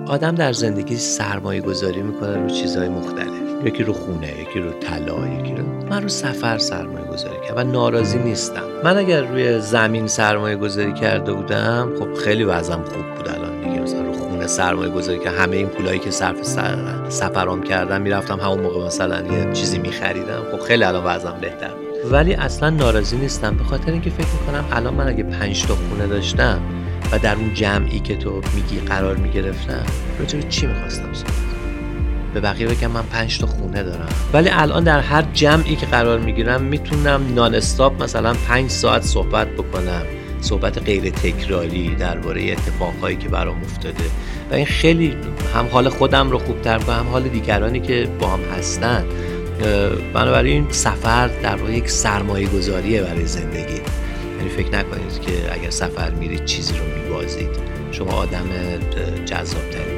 آدم در زندگی سرمایه گذاری میکنه رو چیزهای مختلف، یکی رو خونه، یکی رو طلا، یکی رو من رو سفر سرمایه گذاری کردم و ناراضی نیستم. من اگر روی زمین سرمایه گذاری کرده بودم خب خیلی وضعم خوب بود. الان میگم مثلا رو خونه سرمایه گذاری که همه این پولایی که صرف سفرام کردم میرفتم همون موقع مثلا یه چیزی میخریدم، خب خیلی الان وضعم بهتر. ولی اصلا ناراضی نیستم، به خاطر اینکه فکر میکنم الان من اگه 5 تا خونه داشتم و در اون جمعی که تو میگی قرار میگرفتم، راجع به چی میخواستم صحبت کنم؟ به بقیه بگم من 5 تا خونه دارم، ولی الان در هر جمعی که قرار میگیرم میتونم نان استاپ مثلا 5 ساعت صحبت بکنم، صحبت غیر تکراری درباره اتفاقهایی که برام افتاده و این خیلی هم حال خودم رو خوبتر می‌کنه، هم حال دیگرانی که با هم هستن. بنابراین سفر در واقع یک سرمایه گذاریه برای زندگی. یعنی فکر نکنید که اگر سفر میرید چیزی رو میبازید. شما آدم جذاب‌تری